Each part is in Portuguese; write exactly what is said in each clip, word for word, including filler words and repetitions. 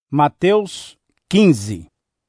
Mateus quinze.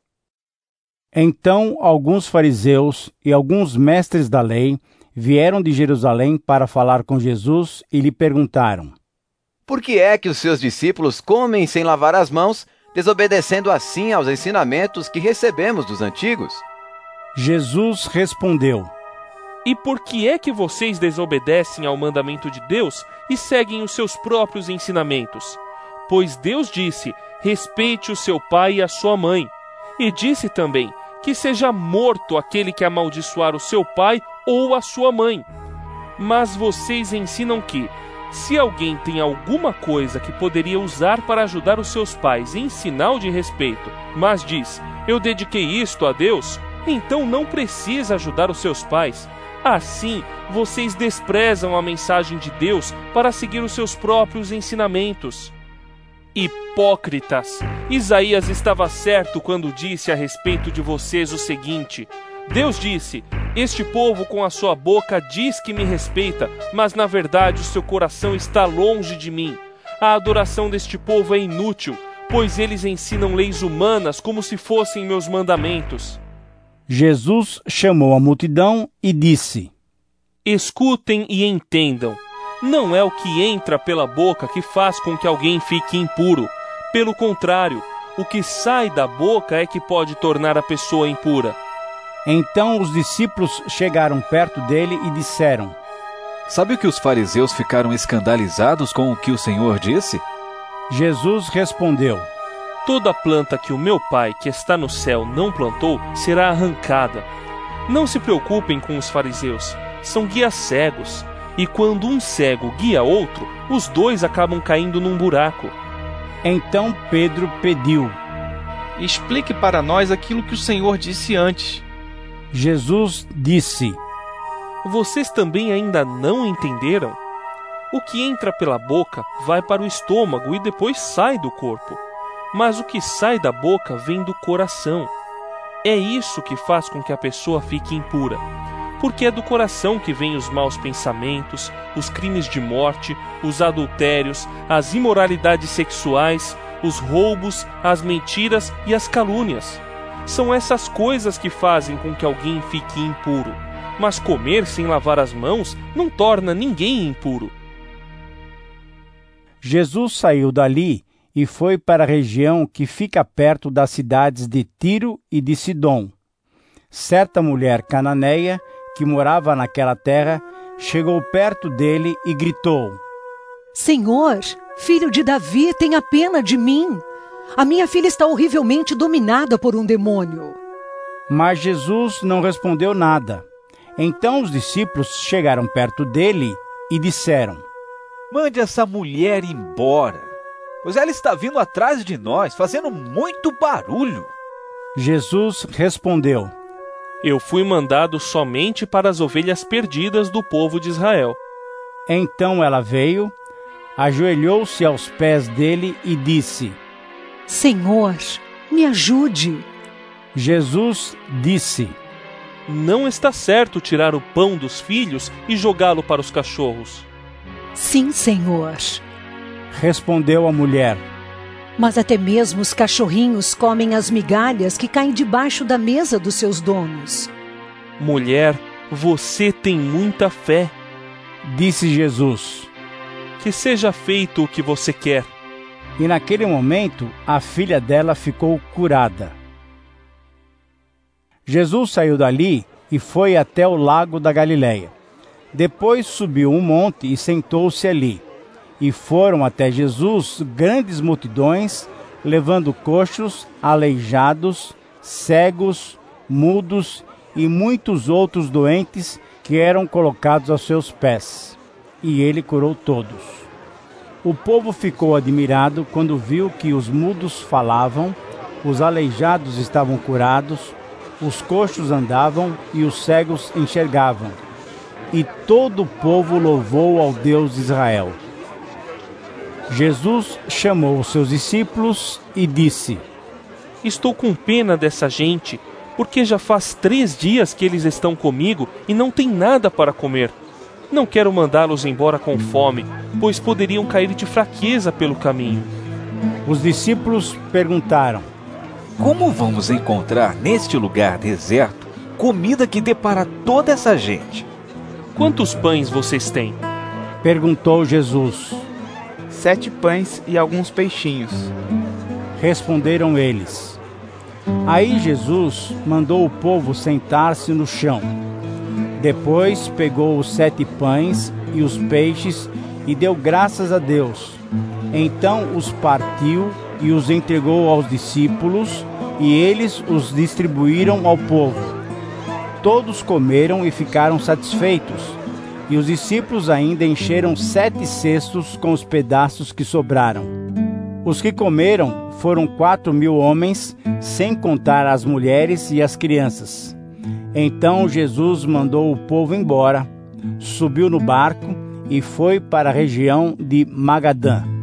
Então alguns fariseus e alguns mestres da lei vieram de Jerusalém para falar com Jesus e lhe perguntaram: Por que é que os seus discípulos comem sem lavar as mãos, desobedecendo assim aos ensinamentos que recebemos dos antigos? Jesus respondeu: E por que é que vocês desobedecem ao mandamento de Deus e seguem os seus próprios ensinamentos? Pois Deus disse: respeite o seu pai e a sua mãe. E disse também que seja morto aquele que amaldiçoar o seu pai ou a sua mãe. Mas vocês ensinam que, se alguém tem alguma coisa que poderia usar para ajudar os seus pais em sinal de respeito, mas diz: eu dediquei isto a Deus, então não precisa ajudar os seus pais. Assim, vocês desprezam a mensagem de Deus para seguir os seus próprios ensinamentos. Hipócritas! Isaías estava certo quando disse a respeito de vocês o seguinte: Deus disse: este povo com a sua boca diz que me respeita, mas na verdade o seu coração está longe de mim. A adoração deste povo é inútil, pois eles ensinam leis humanas como se fossem meus mandamentos. Jesus chamou a multidão e disse: Escutem e entendam. Não é o que entra pela boca que faz com que alguém fique impuro. Pelo contrário, o que sai da boca é que pode tornar a pessoa impura. Então os discípulos chegaram perto dele e disseram: Sabe o que os fariseus ficaram escandalizados com o que o Senhor disse? Jesus respondeu: Toda planta que o meu Pai, que está no céu, não plantou, será arrancada. Não se preocupem com os fariseus, são guias cegos. E quando um cego guia outro, os dois acabam caindo num buraco. Então Pedro pediu: Explique para nós aquilo que o Senhor disse antes. Jesus disse: Vocês também ainda não entenderam? O que entra pela boca vai para o estômago e depois sai do corpo. Mas o que sai da boca vem do coração. É isso que faz com que a pessoa fique impura. Porque é do coração que vêm os maus pensamentos, os crimes de morte, os adultérios, as imoralidades sexuais, os roubos, as mentiras e as calúnias. São essas coisas que fazem com que alguém fique impuro. Mas comer sem lavar as mãos não torna ninguém impuro. Jesus saiu dali e foi para a região que fica perto das cidades de Tiro e de Sidom. Certa mulher cananeia, que morava naquela terra, chegou perto dele e gritou: Senhor, filho de Davi, tenha pena de mim. A minha filha está horrivelmente dominada por um demônio. Mas Jesus não respondeu nada. Então os discípulos chegaram perto dele e disseram: Mande essa mulher embora, pois ela está vindo atrás de nós, fazendo muito barulho. Jesus respondeu: Eu fui mandado somente para as ovelhas perdidas do povo de Israel. Então ela veio, ajoelhou-se aos pés dele e disse: Senhor, me ajude. Jesus disse: Não está certo tirar o pão dos filhos e jogá-lo para os cachorros. Sim, Senhor. Respondeu a mulher: Mas até mesmo os cachorrinhos comem as migalhas que caem debaixo da mesa dos seus donos. Mulher, você tem muita fé. Disse Jesus: Que seja feito o que você quer. E naquele momento, a filha dela ficou curada. Jesus saiu dali e foi até o lago da Galileia. Depois subiu um monte e sentou-se ali. E foram até Jesus grandes multidões, levando coxos, aleijados, cegos, mudos e muitos outros doentes que eram colocados aos seus pés. E ele curou todos. O povo ficou admirado quando viu que os mudos falavam, os aleijados estavam curados, os coxos andavam e os cegos enxergavam. E todo o povo louvou ao Deus de Israel. Jesus chamou os seus discípulos e disse: Estou com pena dessa gente, porque já faz três dias que eles estão comigo e não têm nada para comer. Não quero mandá-los embora com fome, pois poderiam cair de fraqueza pelo caminho. Os discípulos perguntaram: Como vamos encontrar neste lugar deserto comida que dê para toda essa gente? Quantos pães vocês têm? Perguntou Jesus. Sete pães e alguns peixinhos. Responderam eles. Aí Jesus mandou o povo sentar-se no chão. Depois pegou os sete pães e os peixes e deu graças a Deus. Então os partiu e os entregou aos discípulos, e eles os distribuíram ao povo. Todos comeram e ficaram satisfeitos, e os discípulos ainda encheram sete cestos com os pedaços que sobraram. Os que comeram foram quatro mil homens, sem contar as mulheres e as crianças. Então Jesus mandou o povo embora, subiu no barco e foi para a região de Magadã.